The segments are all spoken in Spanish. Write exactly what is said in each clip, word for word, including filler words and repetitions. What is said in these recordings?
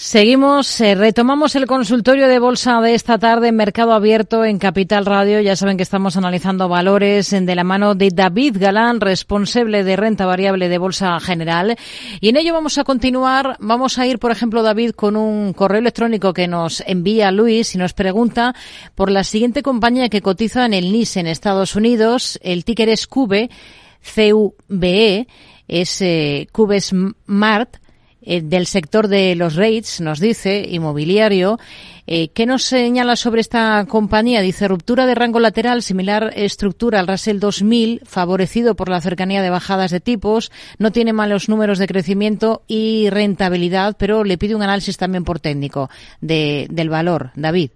Seguimos, eh, retomamos el consultorio de bolsa de esta tarde en Mercado Abierto en Capital Radio. Ya saben que estamos analizando valores de la mano de David Galán, responsable de renta variable de Bolsa General. Y en ello vamos a continuar. Vamos a ir, por ejemplo, David, con un correo electrónico que nos envía Luis y nos pregunta por la siguiente compañía que cotiza en el N I S en Estados Unidos. El ticker es Cube, C U B E, es eh, Cube Smart, Eh, del sector de los REITs, nos dice, inmobiliario. Eh, ¿Qué nos señala sobre esta compañía? Dice, ruptura de rango lateral, similar estructura al Russell dos mil, favorecido por la cercanía de bajadas de tipos, no tiene malos números de crecimiento y rentabilidad, pero le pide un análisis también por técnico de, del valor. David.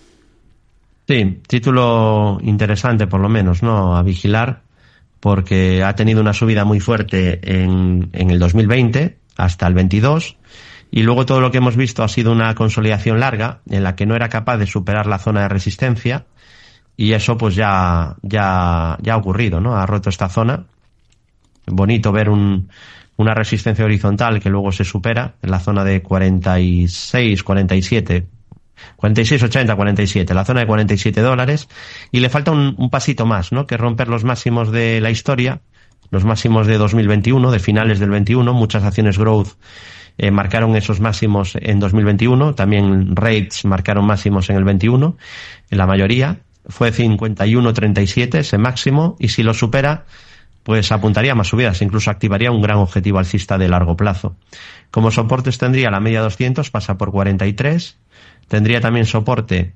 Sí, título interesante por lo menos, ¿no? A vigilar, porque ha tenido una subida muy fuerte en, en el dos mil veinte, hasta el veintidós, y luego todo lo que hemos visto ha sido una consolidación larga en la que no era capaz de superar la zona de resistencia, y eso pues ya ya ya ha ocurrido, ¿no? Ha roto esta zona. Bonito ver un, una resistencia horizontal que luego se supera en la zona de cuarenta y seis, cuarenta y siete, cuarenta y seis ochenta, cuarenta y siete, la zona de cuarenta y siete dólares, y le falta un, un pasito más, ¿no? Que romper los máximos de la historia, los máximos de dos mil veintiuno, de finales del veintiuno. Muchas acciones growth eh, marcaron esos máximos en dos mil veintiuno, también rates marcaron máximos en el veintiuno, en la mayoría. Fue cincuenta y uno treinta y siete ese máximo, y si lo supera, pues apuntaría a más subidas, incluso activaría un gran objetivo alcista de largo plazo. Como soportes tendría la media doscientos, pasa por cuarenta y tres, tendría también soporte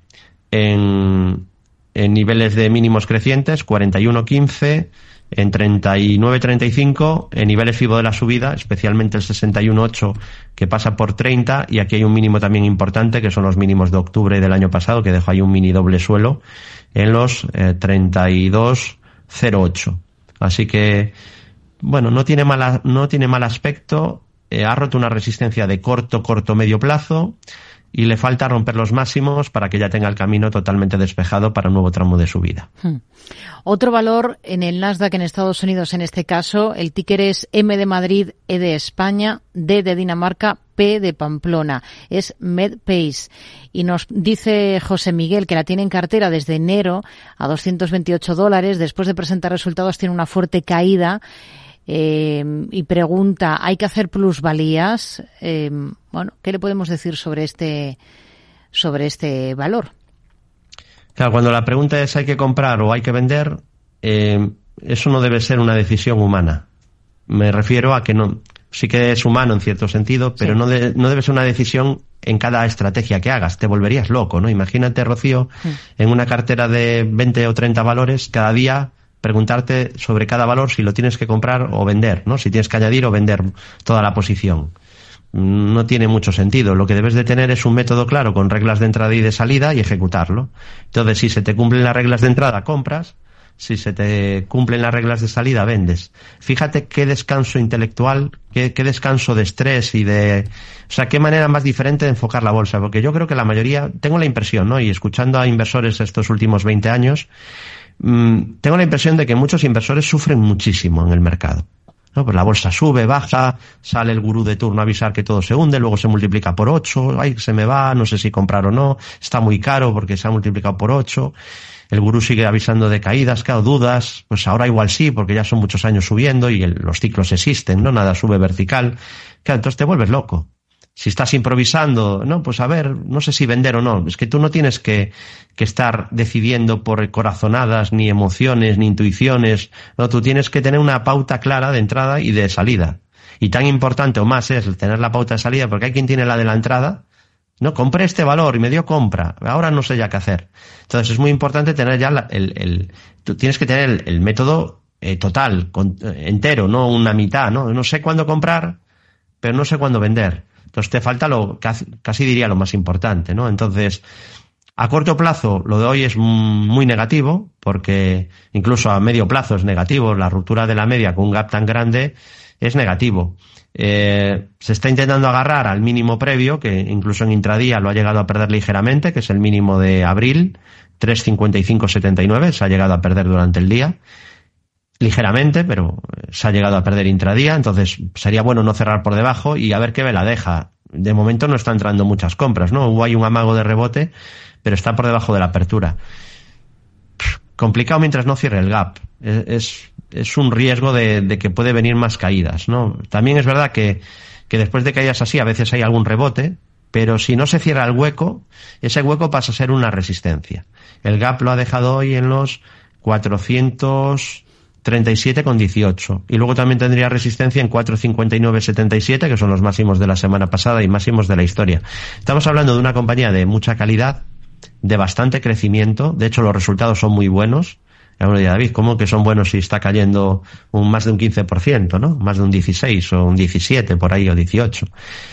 en, en niveles de mínimos crecientes, cuarenta y uno quince, en treinta y nueve treinta y cinco, en niveles FIBO de la subida, especialmente el sesenta y uno ocho, que pasa por treinta, y aquí hay un mínimo también importante, que son los mínimos de octubre del año pasado, que dejó ahí un mini doble suelo, en los eh, treinta y dos cero ocho. Así que, bueno, no tiene mala, no tiene mal aspecto, eh, ha roto una resistencia de corto, corto, medio plazo, y le falta romper los máximos para que ya tenga el camino totalmente despejado para un nuevo tramo de subida. Hmm. Otro valor en el Nasdaq en Estados Unidos, en este caso, el ticker es M de Madrid, E de España, D de Dinamarca, P de Pamplona. Es Medpace. Y nos dice José Miguel que la tiene en cartera desde enero a doscientos veintiocho dólares. Después de presentar resultados tiene una fuerte caída. Eh, y pregunta, ¿hay que hacer plusvalías? Eh, bueno, ¿qué le podemos decir sobre este sobre este valor? Claro, cuando la pregunta es ¿hay que comprar o hay que vender? Eh, eso no debe ser una decisión humana. Me refiero a que no, sí que es humano en cierto sentido, pero sí. no, de, no debe ser una decisión en cada estrategia que hagas. Te volverías loco, ¿no? Imagínate, Rocío, sí. en una cartera de veinte o treinta valores, cada día preguntarte sobre cada valor si lo tienes que comprar o vender, ¿no? Si tienes que añadir o vender toda la posición. No tiene mucho sentido. Lo que debes de tener es un método claro con reglas de entrada y de salida y ejecutarlo. Entonces, si se te cumplen las reglas de entrada, compras. Si se te cumplen las reglas de salida, vendes. Fíjate qué descanso intelectual, qué, qué descanso de estrés y de... O sea, qué manera más diferente de enfocar la bolsa. Porque yo creo que la mayoría... Tengo la impresión, ¿no? Y escuchando a inversores estos últimos veinte años... tengo la impresión de que muchos inversores sufren muchísimo en el mercado, ¿no? Pues la bolsa sube, baja, sale el gurú de turno a avisar que todo se hunde, luego se multiplica por ocho, ay, se me va, no sé si comprar o no, está muy caro porque se ha multiplicado por ocho, el gurú sigue avisando de caídas, claro, dudas, pues ahora igual sí, porque ya son muchos años subiendo y el, los ciclos existen, ¿no? Nada sube vertical, claro, entonces te vuelves loco. Si estás improvisando, no, pues a ver, no sé si vender o no. Es que tú no tienes que, que estar decidiendo por corazonadas, ni emociones, ni intuiciones. No, tú tienes que tener una pauta clara de entrada y de salida. Y tan importante o más es tener la pauta de salida, porque hay quien tiene la de la entrada. No, compré este valor y me dio compra. Ahora no sé ya qué hacer. Entonces es muy importante tener ya la, el, el, tú tienes que tener el, el método eh, total, con, eh, entero, no una mitad, ¿no? No sé cuándo comprar, pero no sé cuándo vender. Entonces te falta lo, casi, casi diría lo más importante, ¿no? Entonces, a corto plazo, lo de hoy es muy negativo, porque incluso a medio plazo es negativo. La ruptura de la media con un gap tan grande es negativo. Eh, se está intentando agarrar al mínimo previo, que incluso en intradía lo ha llegado a perder ligeramente, que es el mínimo de abril, tres cincuenta y cinco setenta y nueve, se ha llegado a perder durante el día. ligeramente, pero se ha llegado a perder intradía, entonces sería bueno no cerrar por debajo y a ver qué vela deja. De momento no está entrando muchas compras, ¿no? Hubo ahí un amago de rebote, pero está por debajo de la apertura. Pff, complicado mientras no cierre el gap. Es, es, es un riesgo de, de que puede venir más caídas, ¿no? También es verdad que, que después de caídas así a veces hay algún rebote, pero si no se cierra el hueco, ese hueco pasa a ser una resistencia. El gap lo ha dejado hoy en los cuatrocientos treinta y siete con dieciocho. Y luego también tendría resistencia en cuatrocientos cincuenta y nueve con setenta y siete, que son los máximos de la semana pasada y máximos de la historia. Estamos hablando de una compañía de mucha calidad, de bastante crecimiento. De hecho, los resultados son muy buenos. Ya me lo dirá David, ¿cómo que son buenos si está cayendo un más de un quince por ciento, ¿no? Más de un dieciséis o un diecisiete por ahí o dieciocho.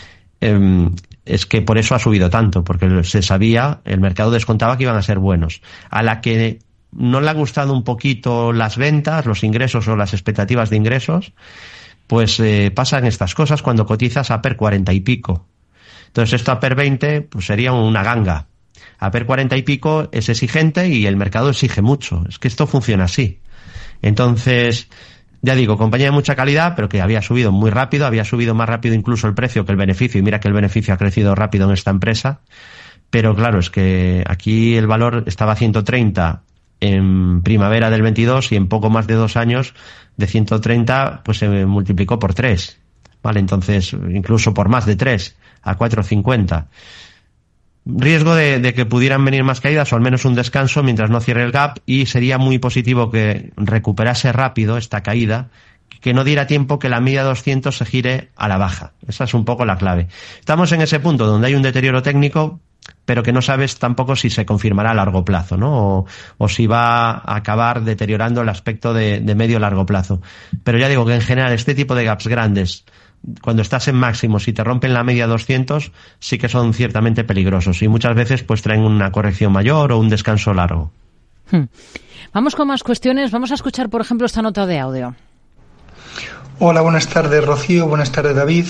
Eh, es que por eso ha subido tanto, porque se sabía, el mercado descontaba que iban a ser buenos. A la que no le ha gustado un poquito las ventas, los ingresos o las expectativas de ingresos, pues eh, pasan estas cosas cuando cotizas a per cuarenta y pico. Entonces esto a per veinte pues sería una ganga. A per cuarenta y pico es exigente y el mercado exige mucho. Es que esto funciona así. Entonces, ya digo, compañía de mucha calidad, pero que había subido muy rápido, había subido más rápido incluso el precio que el beneficio, y mira que el beneficio ha crecido rápido en esta empresa. Pero claro, es que aquí el valor estaba a ciento treinta en primavera del veintidós y en poco más de dos años de ciento treinta pues se multiplicó por tres, ¿vale? Entonces, incluso por más de tres, a cuatro cincuenta. Riesgo de, de que pudieran venir más caídas o al menos un descanso mientras no cierre el gap, y sería muy positivo que recuperase rápido esta caída, que no diera tiempo que la media doscientos se gire a la baja. Esa es un poco la clave. Estamos en ese punto donde hay un deterioro técnico, pero que no sabes tampoco si se confirmará a largo plazo, ¿no? O, o si va a acabar deteriorando el aspecto de, de medio largo plazo. Pero ya digo que en general este tipo de gaps grandes, cuando estás en máximos y te rompen la media doscientos, sí que son ciertamente peligrosos y muchas veces pues traen una corrección mayor o un descanso largo. Hmm. Vamos con más cuestiones. Vamos a escuchar, por ejemplo, esta nota de audio. Hola, buenas tardes, Rocío. Buenas tardes, David.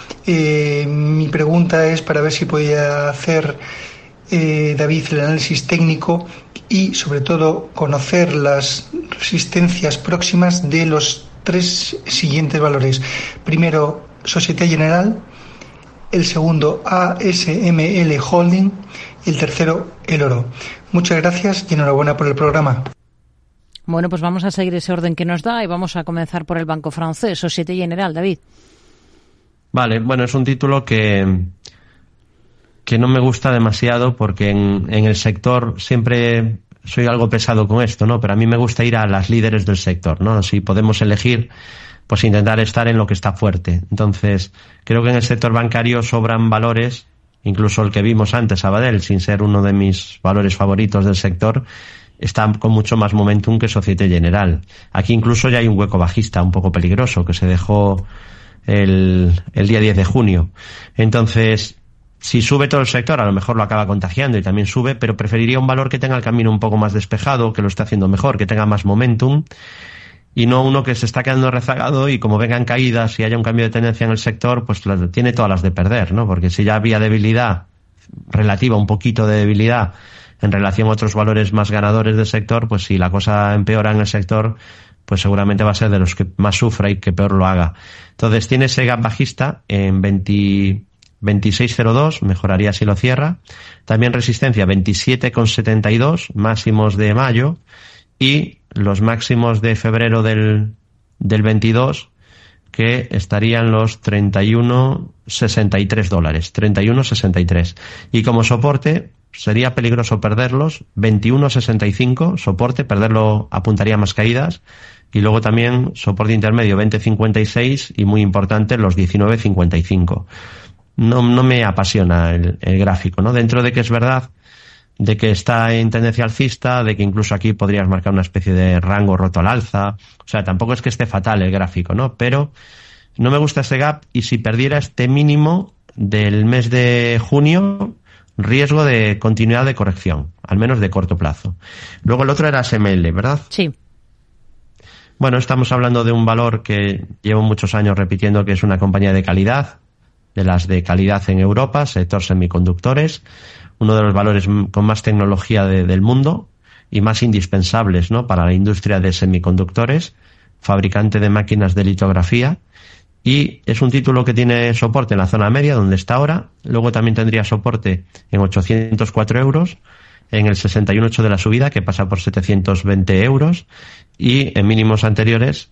Eh, mi pregunta es para ver si podía hacer eh, David el análisis técnico y, sobre todo, conocer las resistencias próximas de los tres siguientes valores. Primero, Société Générale. El segundo, A S M L Holding. Y el tercero, El Oro. Muchas gracias y enhorabuena por el programa. Bueno, pues vamos a seguir ese orden que nos da y vamos a comenzar por el banco francés, Société Générale, David. Vale, bueno, es un título que, que no me gusta demasiado porque en, en el sector siempre soy algo pesado con esto, ¿no? Pero a mí me gusta ir a las líderes del sector, ¿no? Si podemos elegir, pues intentar estar en lo que está fuerte. Entonces, creo que en el sector bancario sobran valores, incluso el que vimos antes, Sabadell, sin ser uno de mis valores favoritos del sector, está con mucho más momentum que Société Générale. Aquí incluso ya hay un hueco bajista un poco peligroso que se dejó el, el día diez de junio. Entonces, si sube todo el sector, a lo mejor lo acaba contagiando y también sube, pero preferiría un valor que tenga el camino un poco más despejado, que lo esté haciendo mejor, que tenga más momentum, y no uno que se está quedando rezagado y como vengan caídas y haya un cambio de tendencia en el sector, pues tiene todas las de perder, ¿no? Porque si ya había debilidad relativa, un poquito de debilidad en relación a otros valores más ganadores del sector, pues si la cosa empeora en el sector, pues seguramente va a ser de los que más sufra y que peor lo haga. Entonces tiene ese gap bajista en veinte, veintiséis cero dos, mejoraría si lo cierra. También resistencia veintisiete con setenta y dos, máximos de mayo, y los máximos de febrero del, del veintidós, que estarían los treinta y uno sesenta y tres dólares, treinta y uno sesenta y tres. Y como soporte, sería peligroso perderlos, veintiuno sesenta y cinco, soporte, perderlo apuntaría a más caídas, y luego también soporte intermedio veinte cincuenta y seis y muy importante los diecinueve cincuenta y cinco. No, no me apasiona el, el gráfico, ¿no? Dentro de que es verdad de que está en tendencia alcista, de que incluso aquí podrías marcar una especie de rango roto al alza, o sea, tampoco es que esté fatal el gráfico, ¿no? Pero no me gusta ese gap, y si perdiera este mínimo del mes de junio, riesgo de continuidad de corrección, al menos de corto plazo. Luego el otro era S M L, ¿verdad? Sí. Bueno, estamos hablando de un valor que llevo muchos años repitiendo que es una compañía de calidad, de las de calidad en Europa, sector semiconductores, uno de los valores con más tecnología de, del mundo y más indispensables, ¿no?, para la industria de semiconductores. fabricante de máquinas de litografía, y es un título que tiene soporte en la zona media, donde está ahora. Luego también tendría soporte en ochocientos cuatro euros, en el sesenta y uno ocho de la subida, que pasa por setecientos veinte euros, y en mínimos anteriores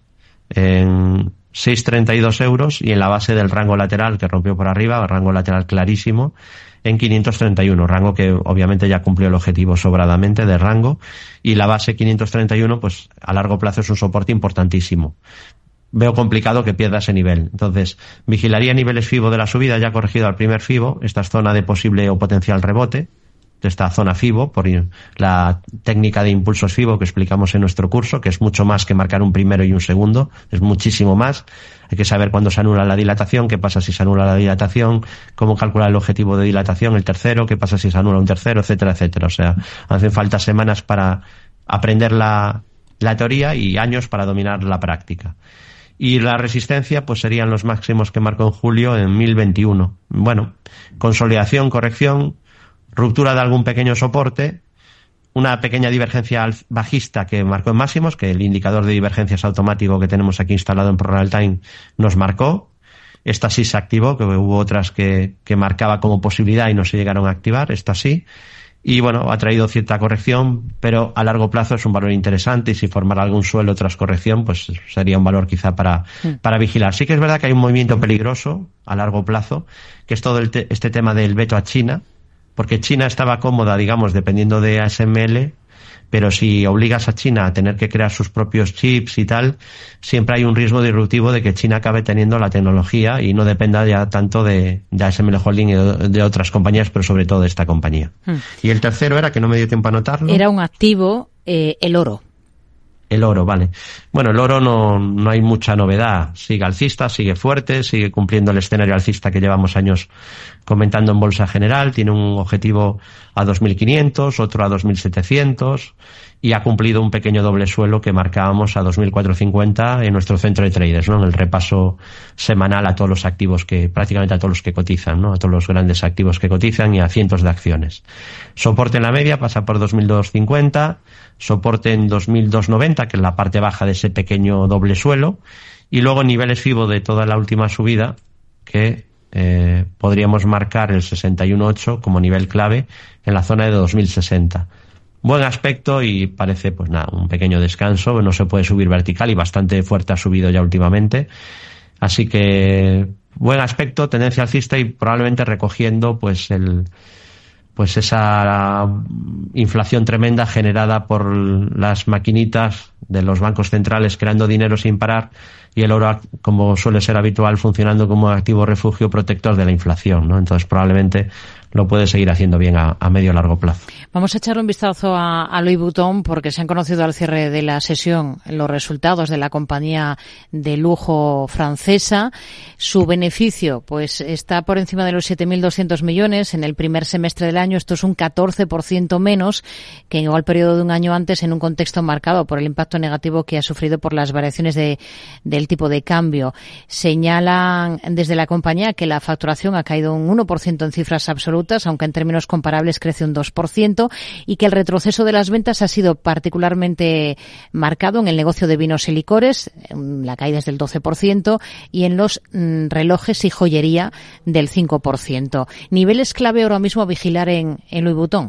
en seiscientos treinta y dos euros, y en la base del rango lateral, que rompió por arriba, rango lateral clarísimo, en quinientos treinta y uno, rango que obviamente ya cumplió el objetivo sobradamente de rango, y la base quinientos treinta y uno, pues a largo plazo es un soporte importantísimo. Veo complicado que pierda ese nivel. Entonces, vigilaría niveles FIBO de la subida, ya corregido al primer FIBO. Esta es zona de posible o potencial rebote de esta zona FIBO, por la técnica de impulsos FIBO que explicamos en nuestro curso, que es mucho más que marcar un primero y un segundo, es muchísimo más. Hay que saber cuándo se anula la dilatación, qué pasa si se anula la dilatación, cómo calcular el objetivo de dilatación, el tercero, qué pasa si se anula un tercero, etcétera, etcétera. O sea, hacen falta semanas para aprender la, la teoría y años para dominar la práctica. Y la resistencia pues serían los máximos que marcó en julio en mil veintiuno. Bueno, consolidación, corrección, ruptura de algún pequeño soporte, una pequeña divergencia bajista que marcó en máximos, que el indicador de divergencias automático que tenemos aquí instalado en ProReal Time nos marcó. Esta sí se activó, que hubo otras que, que marcaba como posibilidad y no se llegaron a activar, esta sí. Y bueno, ha traído cierta corrección, pero a largo plazo es un valor interesante, y si formara algún suelo tras corrección, pues sería un valor quizá para, mm. para vigilar. Sí que es verdad que hay un movimiento peligroso a largo plazo, que es todo el te- este tema del veto a China, porque China estaba cómoda, digamos, dependiendo de A S M L, pero si obligas a China a tener que crear sus propios chips y tal, siempre hay un riesgo disruptivo de que China acabe teniendo la tecnología y no dependa ya tanto de, de A S M L Holding y de, de otras compañías, pero sobre todo de esta compañía. Hmm. Y el tercero era, que no me dio tiempo a anotarlo. Era un activo, eh, el oro. El oro, vale. Bueno, el oro no, no hay mucha novedad. Sigue alcista, sigue fuerte, sigue cumpliendo el escenario alcista que llevamos años comentando en Bolsa General. Tiene un objetivo a dos mil quinientos, otro a dos mil setecientos, y ha cumplido un pequeño doble suelo que marcábamos a dos mil cuatrocientos cincuenta en nuestro centro de traders, ¿no? En el repaso semanal a todos los activos que, prácticamente a todos los que cotizan, ¿no? A todos los grandes activos que cotizan y a cientos de acciones. Soporte en la media pasa por dos mil doscientos cincuenta, soporte en dos mil doscientos noventa, que es la parte baja de ese pequeño doble suelo, y luego niveles FIBO de toda la última subida, que eh, podríamos marcar el sesenta y uno ocho como nivel clave en la zona de dos mil sesenta. Buen aspecto, y parece pues nada, un pequeño descanso, no se puede subir vertical y bastante fuerte ha subido ya últimamente. Así que buen aspecto, tendencia alcista y probablemente recogiendo pues el pues esa inflación tremenda generada por las maquinitas de los bancos centrales creando dinero sin parar, y el oro, como suele ser habitual, funcionando como activo refugio protector de la inflación, ¿no? Entonces probablemente lo puede seguir haciendo bien a, a medio o largo plazo. Vamos a echar un vistazo a, a Louis Vuitton, porque se han conocido al cierre de la sesión los resultados de la compañía de lujo francesa. Su beneficio pues está por encima de los siete mil doscientos millones en el primer semestre del año. Esto es un catorce por ciento menos que en igual periodo de un año antes, en un contexto marcado por el impacto negativo que ha sufrido por las variaciones de, del tipo de cambio. Señalan desde la compañía que la facturación ha caído un uno por ciento en cifras absolutas, aunque en términos comparables crece un dos por ciento, y que el retroceso de las ventas ha sido particularmente marcado en el negocio de vinos y licores, la caída es del doce por ciento, y en los mm, relojes y joyería del cinco por ciento. ¿Niveles clave ahora mismo a vigilar en, en Louis Vuitton?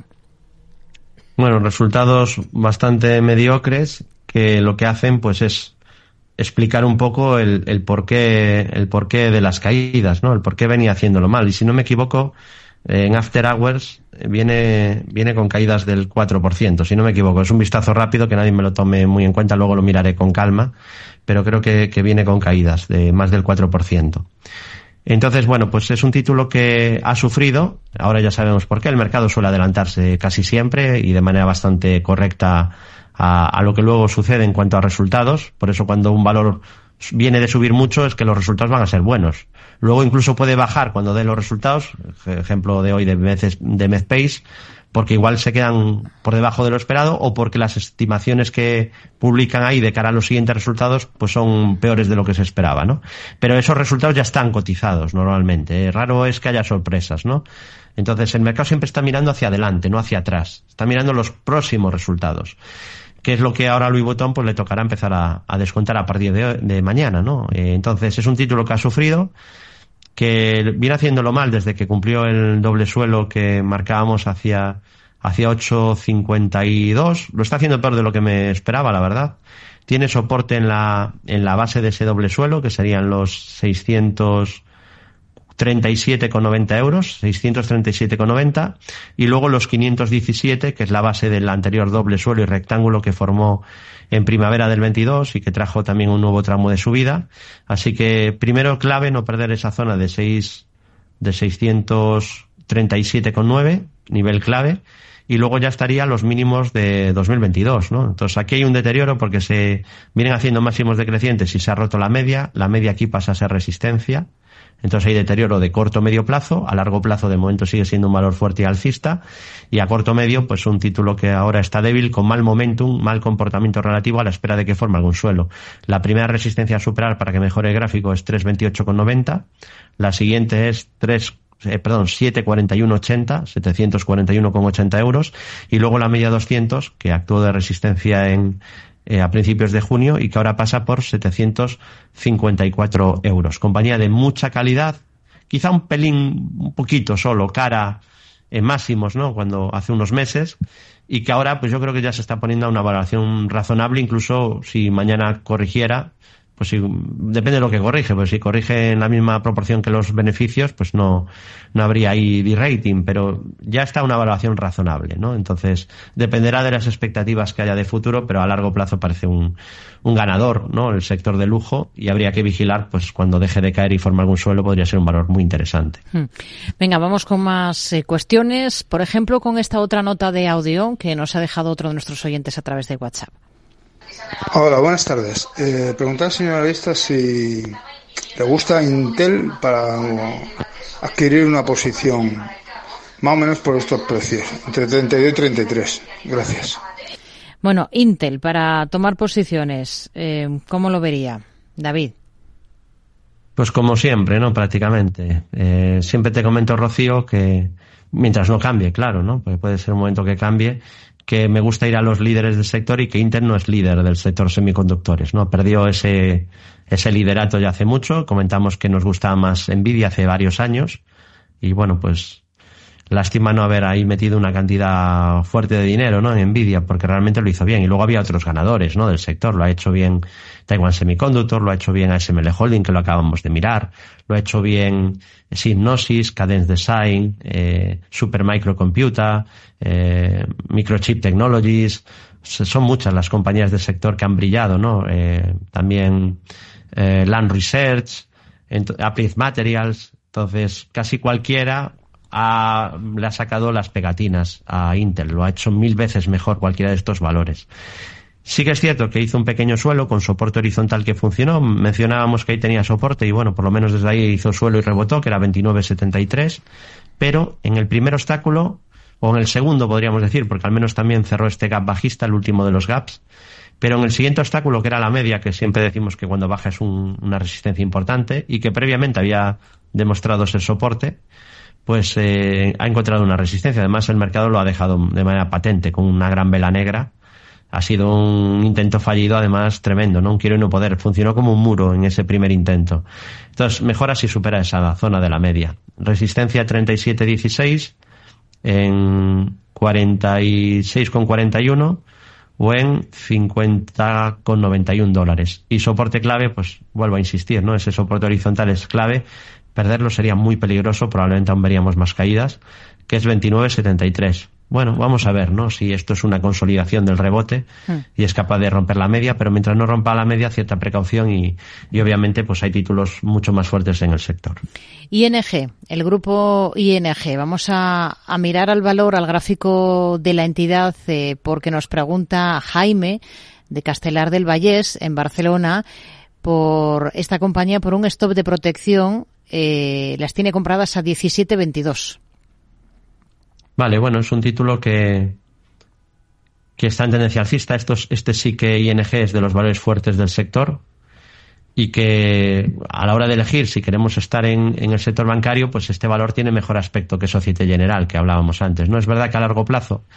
Bueno, resultados bastante mediocres, que lo que hacen pues es explicar un poco el, el porqué, el porqué de las caídas, ¿no? El porqué venía haciéndolo mal. Y si no me equivoco, en After Hours viene, viene con caídas del cuatro por ciento, si no me equivoco. Es un vistazo rápido, que nadie me lo tome muy en cuenta, luego lo miraré con calma, pero creo que, que viene con caídas de más del cuatro por ciento. Entonces, bueno, pues es un título que ha sufrido. Ahora ya sabemos por qué. El mercado suele adelantarse casi siempre y de manera bastante correcta a, a lo que luego sucede en cuanto a resultados. Por eso, cuando un valor viene de subir mucho, es que los resultados van a ser buenos. Luego incluso puede bajar cuando dé los resultados, ejemplo de hoy de, de Medpace, porque igual se quedan por debajo de lo esperado, o porque las estimaciones que publican ahí de cara a los siguientes resultados pues son peores de lo que se esperaba, ¿no? Pero esos resultados ya están cotizados normalmente, ¿eh? Raro es que haya sorpresas, ¿no? Entonces el mercado siempre está mirando hacia adelante, no hacia atrás. Está mirando los próximos resultados. que es lo que ahora a Louis Vuitton pues le tocará empezar a, a descontar a partir de, de mañana, ¿no? Eh, entonces es un título que ha sufrido, que viene haciéndolo mal desde que cumplió el doble suelo que marcábamos hacia, hacia ocho cincuenta y dos. Lo está haciendo peor de lo que me esperaba, la verdad. Tiene soporte en la, en la base de ese doble suelo, que serían los seiscientos treinta y siete con noventa euros, seiscientos treinta y siete con noventa, y luego los quinientos diecisiete, que es la base del anterior doble suelo y rectángulo que formó en primavera del veintidós y que trajo también un nuevo tramo de subida. Así que primero clave no perder esa zona de seis, de seiscientos treinta y siete con nueve, nivel clave, y luego ya estaría los mínimos de dos mil veintidós, ¿no? Entonces aquí hay un deterioro porque se vienen haciendo máximos decrecientes y se ha roto la media, la media aquí pasa a ser resistencia. Entonces hay deterioro de corto medio plazo, a largo plazo de momento sigue siendo un valor fuerte y alcista, y a corto medio pues un título que ahora está débil, con mal momentum, mal comportamiento relativo a la espera de que forme algún suelo. La primera resistencia a superar para que mejore el gráfico es tres veintiocho con noventa, la siguiente es tres Eh, perdón, siete cuarenta y uno ochenta, setecientos cuarenta y uno con ochenta euros, y luego la media doscientos, que actuó de resistencia en eh, a principios de junio y que ahora pasa por setecientos cincuenta y cuatro euros. Compañía de mucha calidad, quizá un pelín, un poquito solo, cara en máximos, ¿no? Cuando hace unos meses, y que ahora pues yo creo que ya se está poniendo a una valoración razonable, incluso si mañana corrigiera, pues si, depende de lo que corrige, pues si corrige en la misma proporción que los beneficios, pues no, no habría ahí de-rating, pero ya está una valoración razonable, ¿no? Entonces, dependerá de las expectativas que haya de futuro, pero a largo plazo parece un, un ganador, ¿no? El sector de lujo, y habría que vigilar, pues cuando deje de caer y forme algún suelo, podría ser un valor muy interesante. Venga, vamos con más eh, cuestiones, por ejemplo, con esta otra nota de audio que nos ha dejado otro de nuestros oyentes a través de WhatsApp. Hola, buenas tardes. Eh, preguntar al señor analista si le gusta Intel para adquirir una posición más o menos por estos precios, entre treinta y dos y treinta y tres. Gracias. Bueno, Intel para tomar posiciones, eh, ¿cómo lo vería, David? Pues como siempre, ¿no? Prácticamente. Eh, siempre te comento, Rocío, que mientras no cambie, claro, ¿no? Porque puede ser un momento que cambie, que me gusta ir a los líderes del sector y que Intel no es líder del sector semiconductores, ¿no? Perdió ese, ese liderato ya hace mucho. Comentamos que nos gustaba más Nvidia hace varios años y bueno, pues lástima no haber ahí metido una cantidad fuerte de dinero, ¿no? En Nvidia, porque realmente lo hizo bien. Y luego había otros ganadores, ¿no? Del sector. Lo ha hecho bien Taiwan Semiconductor, lo ha hecho bien A S M L Holding, que lo acabamos de mirar, lo ha hecho bien Synopsys, Cadence Design, eh, Supermicro Computer, eh, Microchip Technologies. Son muchas las compañías del sector que han brillado, ¿no? Eh, también eh, Lam Research, Applied Materials. Entonces, casi cualquiera Ha, le ha sacado las pegatinas a Intel, lo ha hecho mil veces mejor cualquiera de estos valores. Sí que es cierto que hizo un pequeño suelo con soporte horizontal que funcionó, mencionábamos que ahí tenía soporte y bueno, por lo menos desde ahí hizo suelo y rebotó, que era veintinueve setenta y tres, pero en el primer obstáculo, o en el segundo podríamos decir, porque al menos también cerró este gap bajista, el último de los gaps, pero en el siguiente obstáculo, que era la media, que siempre decimos que cuando baja es un, una resistencia importante y que previamente había demostrado ser soporte, pues eh, ha encontrado una resistencia. Además, el mercado lo ha dejado de manera patente, con una gran vela negra. Ha sido un intento fallido, además, tremendo, ¿no? Un quiero y no poder. Funcionó como un muro en ese primer intento. Entonces, mejora si supera esa zona de la media. Resistencia treinta y siete dieciséis en cuarenta y seis con cuarenta y uno o en cincuenta con noventa y uno dólares. Y soporte clave, pues vuelvo a insistir, ¿no? Ese soporte horizontal es clave. Perderlo sería muy peligroso, probablemente aún veríamos más caídas, que es veintinueve setenta y tres. Bueno, vamos a ver, ¿no? Si esto es una consolidación del rebote y es capaz de romper la media, pero mientras no rompa la media, cierta precaución y, y obviamente pues hay títulos mucho más fuertes en el sector. I N G, el grupo I N G. Vamos a, a mirar al valor, al gráfico de la entidad, eh, porque nos pregunta Jaime de Castelar del Vallés, en Barcelona, por esta compañía, por un stop de protección. Eh, las tiene compradas a diecisiete veintidós. Vale, bueno, es un título que que está en tendencia alcista. Estos, este sí que I N G es de los valores fuertes del sector y que a la hora de elegir si queremos estar en, en el sector bancario, pues este valor tiene mejor aspecto que Societe Generale, que hablábamos antes, ¿no? Es verdad que a largo plazo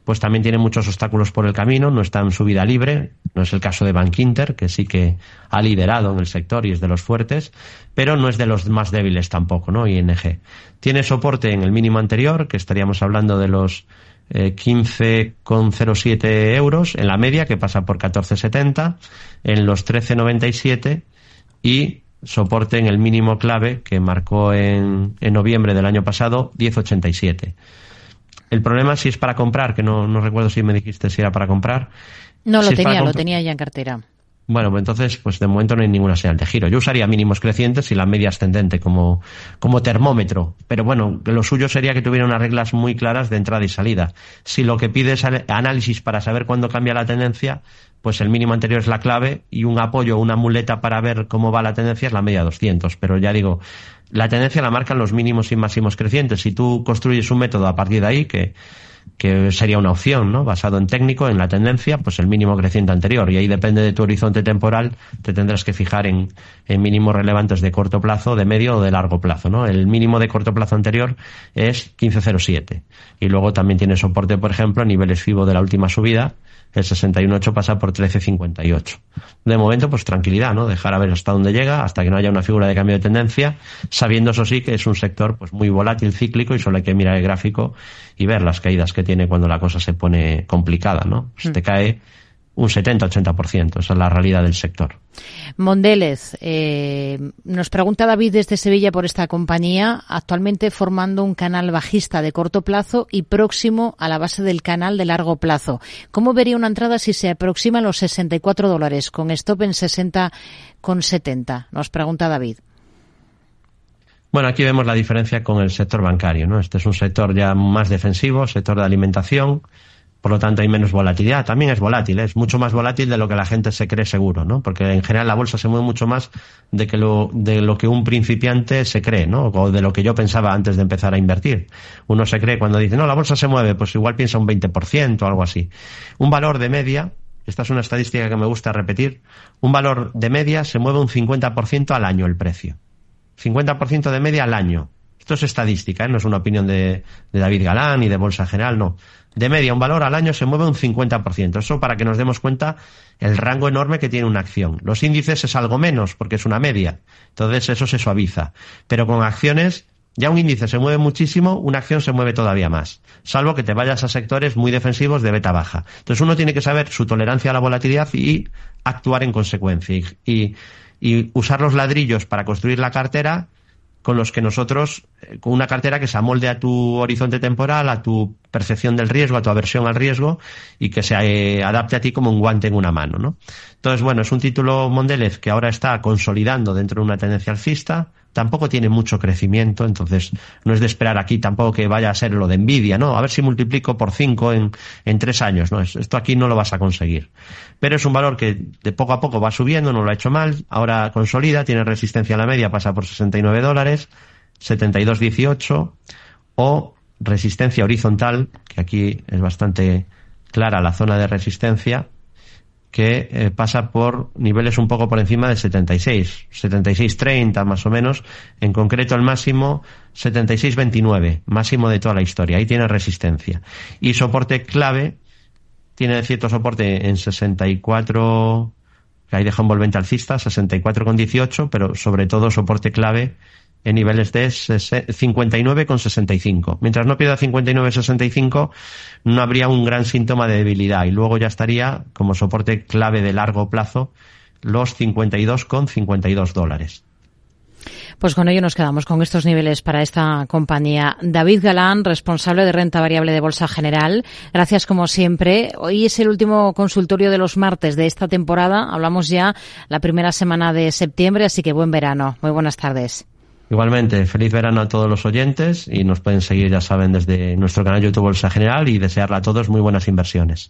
pues también tiene muchos obstáculos por el camino, no está en subida libre, no es el caso de Bankinter, que sí que ha liderado en el sector y es de los fuertes, pero no es de los más débiles tampoco, ¿no? I N G. Tiene soporte en el mínimo anterior, que estaríamos hablando de los eh, quince coma cero siete euros en la media, que pasa por catorce setenta, en los trece noventa y siete y soporte en el mínimo clave que marcó en, en noviembre del año pasado, diez ochenta y siete. El problema si es para comprar, que no, no recuerdo si me dijiste si era para comprar. No, lo si tenía, lo tenía ya en cartera. Bueno, pues entonces, pues de momento no hay ninguna señal de giro. Yo usaría mínimos crecientes y la media ascendente como, como termómetro. Pero bueno, lo suyo sería que tuviera unas reglas muy claras de entrada y salida. Si lo que pide es análisis para saber cuándo cambia la tendencia, pues el mínimo anterior es la clave y un apoyo, una muleta para ver cómo va la tendencia es la media doscientos. Pero ya digo, la tendencia la marcan los mínimos y máximos crecientes. Si tú construyes un método a partir de ahí, que que sería una opción, ¿no? Basado en técnico, en la tendencia, pues el mínimo creciente anterior. Y ahí depende de tu horizonte temporal, te tendrás que fijar en, en mínimos relevantes de corto plazo, de medio o de largo plazo, ¿no? El mínimo de corto plazo anterior es quince cero siete. Y luego también tiene soporte, por ejemplo, a niveles FIBO de la última subida. El sesenta y uno ocho pasa por trece cincuenta y ocho. De momento, pues tranquilidad, ¿no? Dejar a ver hasta dónde llega, hasta que no haya una figura de cambio de tendencia, sabiendo eso sí que es un sector pues muy volátil, cíclico, y solo hay que mirar el gráfico y ver las caídas que tiene cuando la cosa se pone complicada, ¿no? Pues te cae un setenta ochenta por ciento, esa es la realidad del sector. Mondélez, eh, nos pregunta David desde Sevilla por esta compañía, actualmente formando un canal bajista de corto plazo y próximo a la base del canal de largo plazo. ¿Cómo vería una entrada si se aproxima a los sesenta y cuatro dólares, con stop en sesenta coma setenta? Nos pregunta David. Bueno, aquí vemos la diferencia con el sector bancario, ¿no? Este es un sector ya más defensivo, sector de alimentación. Por lo tanto, hay menos volatilidad. También es volátil, ¿eh? Es mucho más volátil de lo que la gente se cree seguro, ¿no? Porque en general la bolsa se mueve mucho más de que lo, de lo que un principiante se cree, ¿no? O de lo que yo pensaba antes de empezar a invertir. Uno se cree cuando dice, no, la bolsa se mueve, pues igual piensa un veinte por ciento o algo así. Un valor de media, esta es una estadística que me gusta repetir, un valor de media se mueve un cincuenta por ciento al año el precio. cincuenta por ciento de media al año. Esto es estadística, ¿eh? No es una opinión de, de David Galán ni de Bolsa General, no. De media, un valor al año se mueve un cincuenta por ciento. Eso para que nos demos cuenta el rango enorme que tiene una acción. Los índices es algo menos porque es una media. Entonces eso se suaviza. Pero con acciones, ya un índice se mueve muchísimo, una acción se mueve todavía más. Salvo que te vayas a sectores muy defensivos de beta baja. Entonces uno tiene que saber su tolerancia a la volatilidad y actuar en consecuencia. Y, y, y usar los ladrillos para construir la cartera con los que nosotros, con una cartera que se amolde a tu horizonte temporal, a tu percepción del riesgo, a tu aversión al riesgo y que se eh, adapte a ti como un guante en una mano, ¿no? Entonces, bueno, es un título Mondélez que ahora está consolidando dentro de una tendencia alcista, tampoco tiene mucho crecimiento, entonces no es de esperar aquí tampoco que vaya a ser lo de Nvidia, ¿no? A ver si multiplico por cinco en, en tres años, ¿no? Esto aquí no lo vas a conseguir. Pero es un valor que de poco a poco va subiendo, no lo ha hecho mal, ahora consolida, tiene resistencia a la media, pasa por sesenta y nueve dólares, setenta y dos dieciocho, o resistencia horizontal, que aquí es bastante clara la zona de resistencia, que eh, pasa por niveles un poco por encima de setenta y seis, setenta y seis treinta más o menos, en concreto el máximo setenta y seis veintinueve, máximo de toda la historia, ahí tiene resistencia. Y soporte clave, tiene cierto soporte en sesenta y cuatro, que ahí deja envolvente alcista, sesenta y cuatro con dieciocho, pero sobre todo soporte clave en niveles de cincuenta y nueve con sesenta y cinco. Mientras no pierda cincuenta y nueve con sesenta y cinco, no habría un gran síntoma de debilidad y luego ya estaría como soporte clave de largo plazo los cincuenta y dos con cincuenta y dos dólares. Pues con ello nos quedamos con estos niveles para esta compañía. David Galán, responsable de renta variable de Bolsa General. Gracias como siempre. Hoy es el último consultorio de los martes de esta temporada. Hablamos ya la primera semana de septiembre, así que buen verano. Muy buenas tardes. Igualmente, feliz verano a todos los oyentes y nos pueden seguir, ya saben, desde nuestro canal YouTube Bolsa General y desearle a todos muy buenas inversiones.